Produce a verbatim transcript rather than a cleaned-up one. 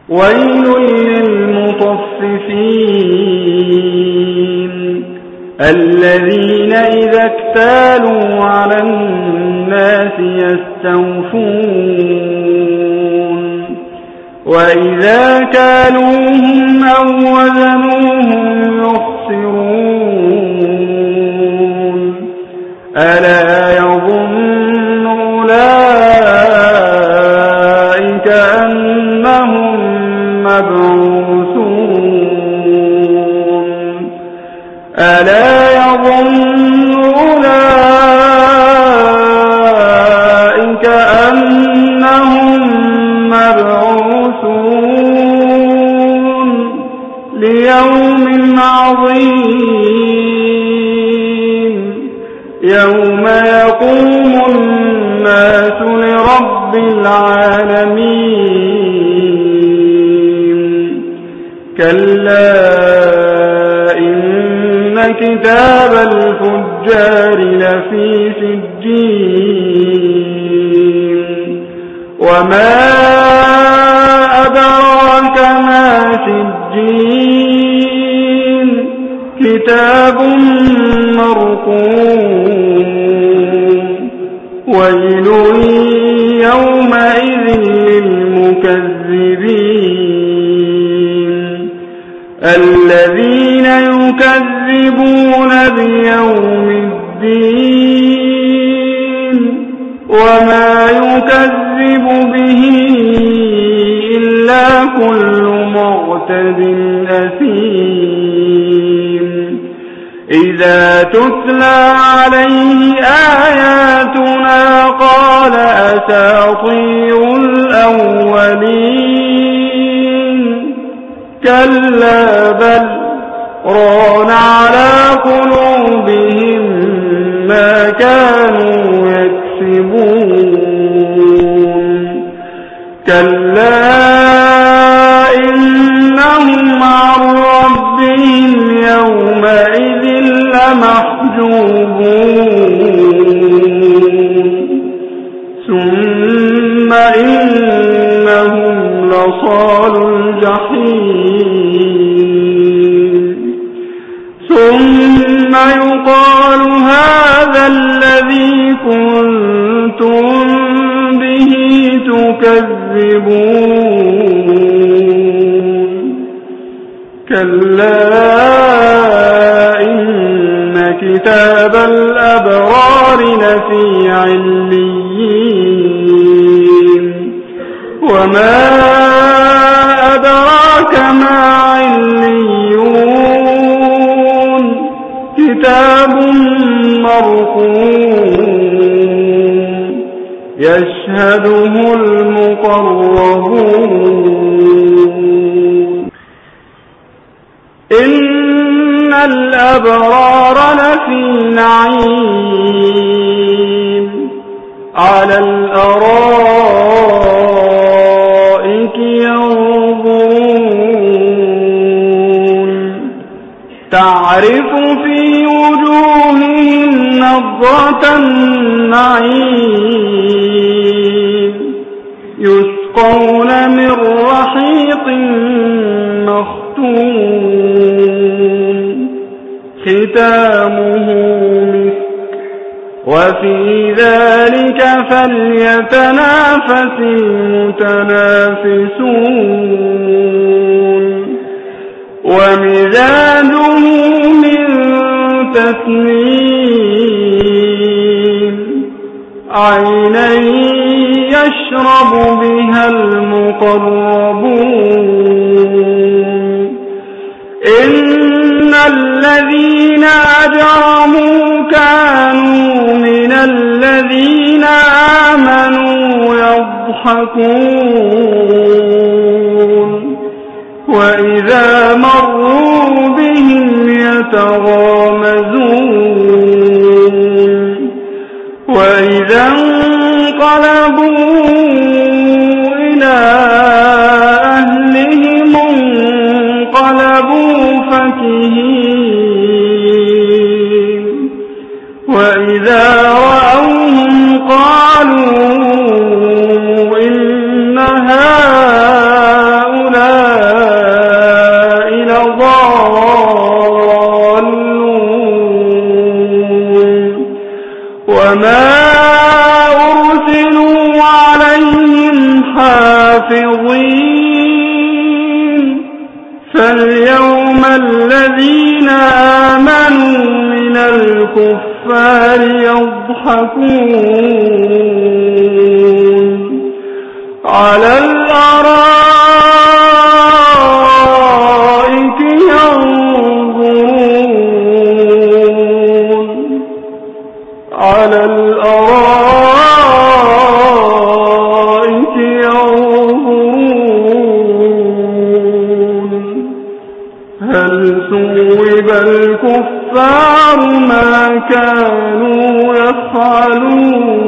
ويل للمطففين الذين إذا اكتالوا على الناس يستوفون وإذا كالوهم أو وزنوهم يخسرون ألا يظن أولئك أنهم مبعوثون ألا يظن أولئك أنهم مبعوثون ليوم عظيم يوم يقوم الناس لرب العالمين كلا إن كتاب الفجار لفي سجين وما أدراك ما سجين كتاب مرقوم ويل يومئذ للمكذبين الذين يكذبون بيوم الدين وما يكذب به إلا كل معتد أثيم إذا تتلى عليه آياتنا قال أساطير الأولين كلا بل ران على قلوبهم ما كانوا يكسبون كلا إنهم عن ربهم يومئذ لمحجوبون ثم إنهم لصالوا الجحيم ثم يقال هذا الذي كنتم به تكذبون كلا إن كتاب الأبرار لفي عليين وما أدراك ما عليون كتاب مرقوم يشهده المقربون إن الأبرار لفي نعيم على الأرائك ينظرون تعرف في وجوههم نضرة النعيم يسقون من رحيق مختوم ختامه مسك وفي ذلك فليتنافس المتنافسون ومزاجه من تسنيم عينا يشرب بها المقربون إن الذين أجرموا كانوا من الذين آمنوا يضحكون وإذا مروا بهم يتغامزون وإذا انقلبوا إلى أهلهم انقلبوا فكهين وإذا رأوهم قالوا إن هؤلاء حافظين فاليوم الذين آمنوا من الكفار يضحكون على الأرائك ينظرون على الأرائك ينظرون هل ثوب الكفار ما كانوا يفعلون